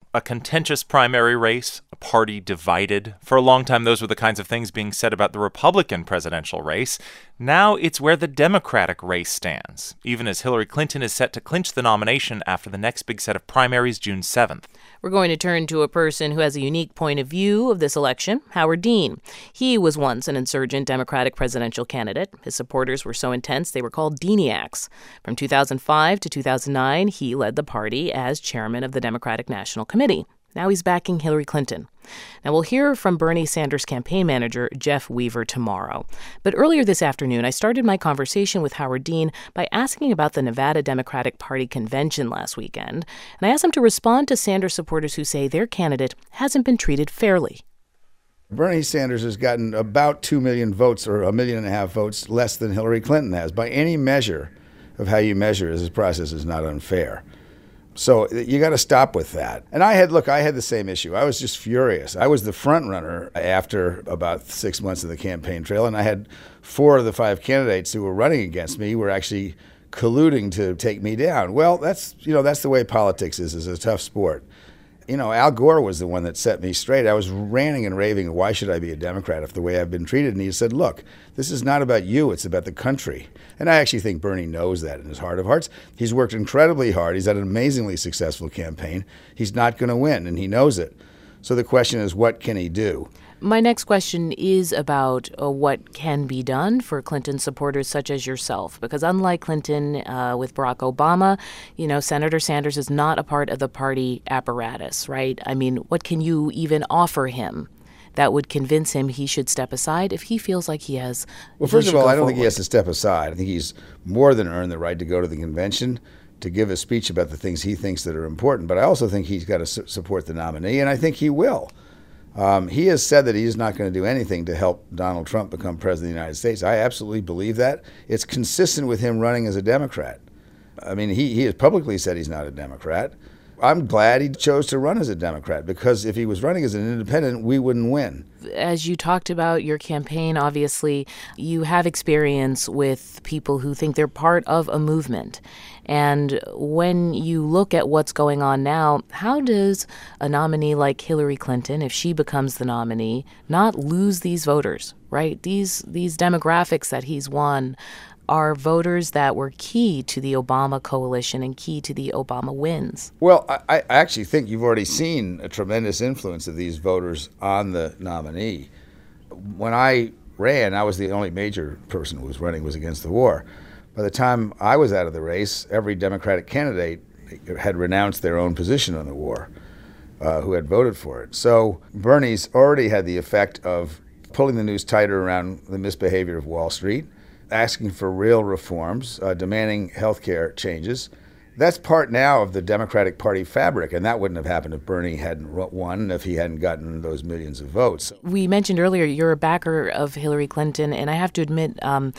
a contentious primary race, a party divided. For a long time, those were the kinds of things being said about the Republican presidential race. Now it's where the Democratic race stands, even as Hillary Clinton is set to clinch the nomination after the next big set of primaries June 7th. We're going to turn to a person who has a unique point of view of this election, Howard Dean. He was once an insurgent Democratic presidential candidate. His supporters were so intense they were called Deaniacs. From 2005 to 2009, he led the party as chairman of the Democratic National Committee. Now he's backing Hillary Clinton. Now, we'll hear from Bernie Sanders' campaign manager, Jeff Weaver, tomorrow. But earlier this afternoon, I started my conversation with Howard Dean by asking about the Nevada Democratic Party convention last weekend. And I asked him to respond to Sanders supporters who say their candidate hasn't been treated fairly. Bernie Sanders has gotten about 2 million votes, or 1.5 million votes, less than Hillary Clinton has. By any measure of how you measure this process is not unfair. So you got to stop with that. And I had the same issue. I was just furious. I was the front runner after about 6 months of the campaign trail, and I had 4 of the 5 candidates who were running against me were actually colluding to take me down. Well, that's the way politics is. It's a tough sport. Al Gore was the one that set me straight. I was ranting and raving, why should I be a Democrat if the way I've been treated? And he said, look, this is not about you, it's about the country. And I actually think Bernie knows that in his heart of hearts. He's worked incredibly hard. He's had an amazingly successful campaign. He's not going to win, and he knows it. So the question is, what can he do? My next question is about what can be done for Clinton supporters such as yourself, because unlike Clinton with Barack Obama, Senator Sanders is not a part of the party apparatus, right? I mean, what can you even offer him that would convince him he should step aside if he feels like he has? Well, first of all, I don't think he has to step aside. I think he's more than earned the right to go to the convention to give a speech about the things he thinks that are important. But I also think he's got to support the nominee, and I think he will. He has said that he's not going to do anything to help Donald Trump become president of the United States. I absolutely believe that. It's consistent with him running as a Democrat. I mean, he has publicly said he's not a Democrat. I'm glad he chose to run as a Democrat, because if he was running as an independent, we wouldn't win. As you talked about your campaign, obviously, you have experience with people who think they're part of a movement. And when you look at what's going on now, how does a nominee like Hillary Clinton, if she becomes the nominee, not lose these voters, right? These demographics that he's won are voters that were key to the Obama coalition and key to the Obama wins. Well, I actually think you've already seen a tremendous influence of these voters on the nominee. When I ran, I was the only major person who was running was against the war. By the time I was out of the race, every Democratic candidate had renounced their own position on the war, who had voted for it. So Bernie's already had the effect of pulling the news tighter around the misbehavior of Wall Street, asking for real reforms, demanding health care changes. That's part now of the Democratic Party fabric, and that wouldn't have happened if Bernie hadn't won, if he hadn't gotten those millions of votes. We mentioned earlier you're a backer of Hillary Clinton, and I have to admit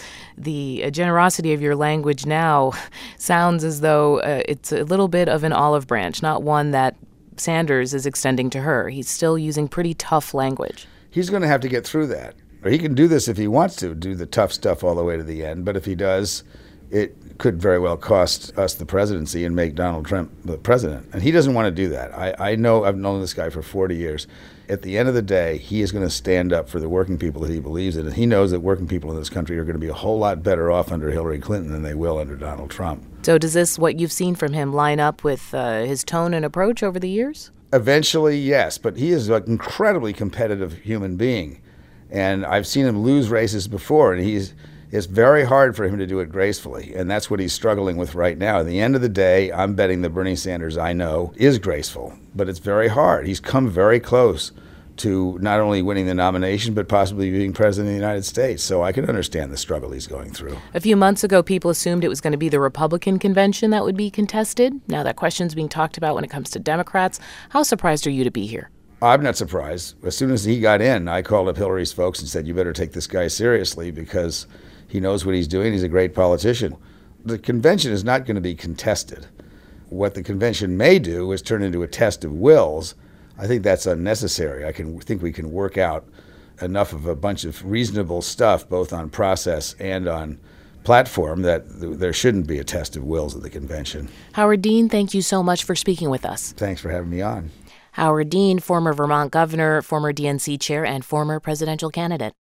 the generosity of your language now sounds as though it's a little bit of an olive branch, not one that Sanders is extending to her. He's still using pretty tough language. He's going to have to get through that. Or he can do this if he wants to, do the tough stuff all the way to the end. But if he does, it could very well cost us the presidency and make Donald Trump the president. And he doesn't want to do that. I know, I've known this guy for 40 years. At the end of the day, he is going to stand up for the working people that he believes in. And he knows that working people in this country are going to be a whole lot better off under Hillary Clinton than they will under Donald Trump. So does this, what you've seen from him, line up with his tone and approach over the years? Eventually, yes. But he is an incredibly competitive human being. And I've seen him lose races before, and it's very hard for him to do it gracefully, and that's what he's struggling with right now. At the end of the day, I'm betting that Bernie Sanders, I know, is graceful, but it's very hard. He's come very close to not only winning the nomination, but possibly being president of the United States. So I can understand the struggle he's going through. A few months ago, people assumed it was going to be the Republican convention that would be contested. Now that question's being talked about when it comes to Democrats. How surprised are you to be here? I'm not surprised. As soon as he got in, I called up Hillary's folks and said, you better take this guy seriously because he knows what he's doing. He's a great politician. The convention is not going to be contested. What the convention may do is turn into a test of wills. I think that's unnecessary. I think we can work out enough of a bunch of reasonable stuff, both on process and on platform, that there shouldn't be a test of wills at the convention. Howard Dean, thank you so much for speaking with us. Thanks for having me on. Howard Dean, former Vermont governor, former DNC chair, and former presidential candidate.